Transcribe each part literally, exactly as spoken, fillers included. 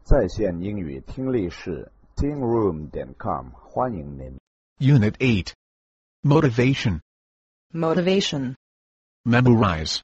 在线英语听力室 ting room 点 com 欢迎您。 Unit eight. Motivation. Motivation. Memorize.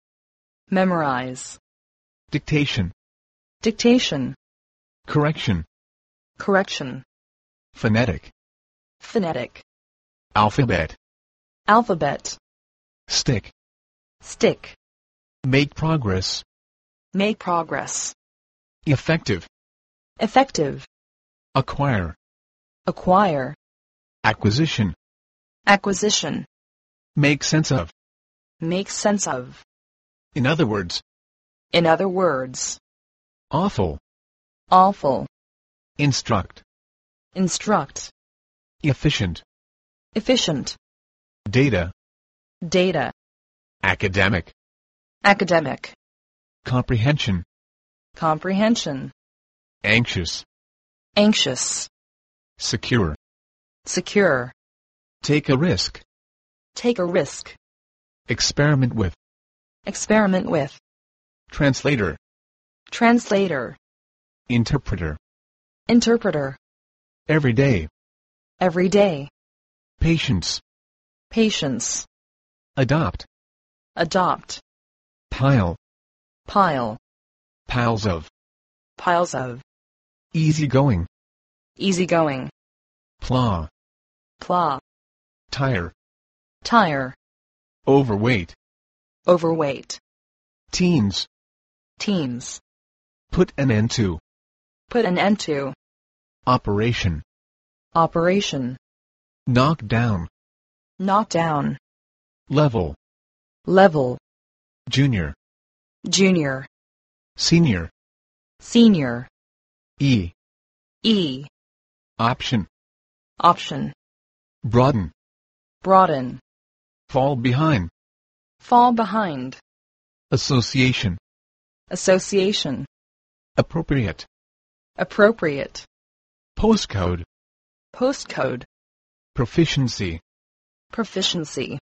Memorize. Dictation. Dictation. Correction. Correction. Phonetic. Phonetic. Alphabet. Alphabet. Stick. Stick. Make progress. Make progress. Effective. Effective. Acquire. Acquire. Acquisition. Acquisition. Make sense of. Make sense of. In other words. In other words. Awful. Awful. Instruct. Instruct. Efficient. Efficient. Data. Data. Academic. Academic. Comprehension. Comprehension. Anxious. Anxious. Secure. Secure. Take a risk. Take a risk. Experiment with. Experiment with. Translator. Translator. Interpreter. Interpreter. Every day. Every day. Patience. Patience. Adopt. Adopt. Pile. Pile. Piles of. Piles of. Easygoing. Easygoing. Plow. Plow. Tire. Tire. Overweight. Overweight. Teens. Teens. Put an end to. Put an end to. Operation. Operation. Knock down. Knock down. Level. Level. Junior. Junior. Senior. Senior. E. E. Option. Option. Broaden. Broaden. Fall behind. Fall behind. Association. Association. Appropriate. Appropriate. Postcode. Postcode. Proficiency. Proficiency.